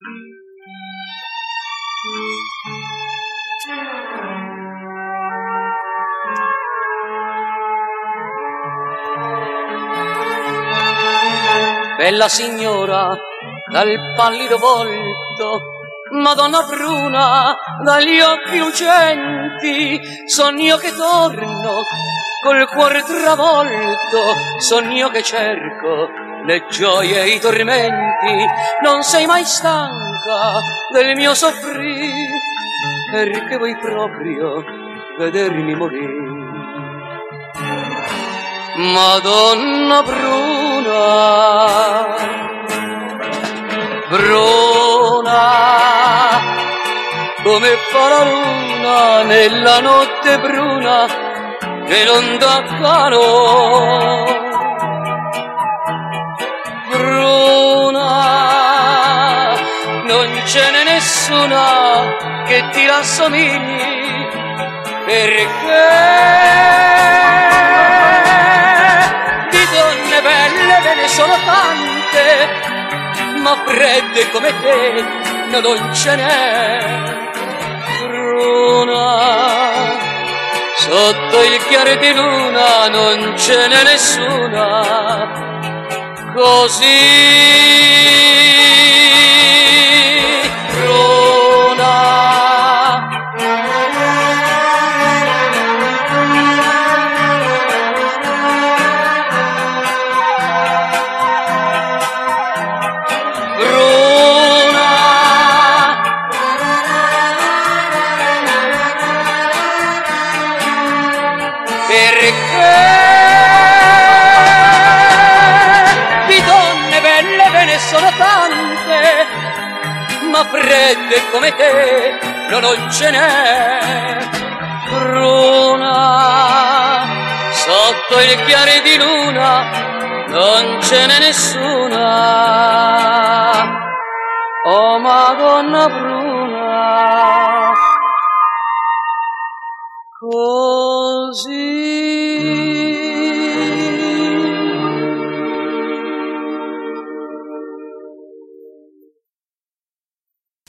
Bella signora dal pallido volto, Madonna bruna dagli occhi lucenti, sogno che torno col cuore travolto, sogno che cerco le gioie e i tormenti. Non sei mai stanca del mio soffrire, perché vuoi proprio vedermi morire. Madonna bruna, bruna, come fa la luna nella notte bruna che non dà calore. Bruna, non ce n'è nessuna che ti rassomigli, perché belle ve ne sono tante, ma fredde come te non ce n'è. Bruna, sotto il chiaro di luna non ce n'è nessuna così. Perché di donne belle ve ne sono tante, ma fredde come te non ce n'è. Bruna, sotto il chiaro di luna non ce n'è nessuna. Oh Madonna bruna, così.